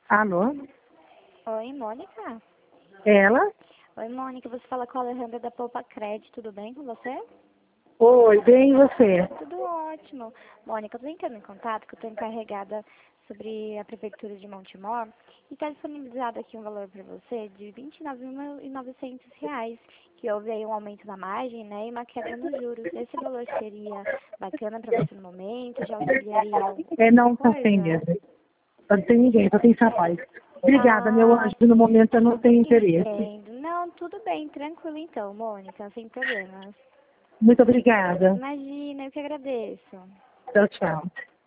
Alô? Oi, Mônica? Ela? Oi, Mônica, você fala com a Alejandra da Poupa Crédito, tudo bem com você? Oi, bem e você? Tudo ótimo. Mônica, eu tô entrando em contato, que eu tô encarregada sobre a Prefeitura de Montemor e está disponibilizado aqui um valor para você de R$ 29.900, que houve aí um aumento na margem, né, e uma queda nos juros. Esse valor seria bacana para você no momento? Já auxiliaria Não, alguma tá sem coisa? mesmo. Não tem ninguém, só tem rapaz. Obrigada, meu Ah, anjo, no momento eu não tenho interesse. entendo. Não, tudo bem, tranquilo então, Mônica, sem problemas. Muito obrigada. Imagina, eu que agradeço. Tchau, tchau.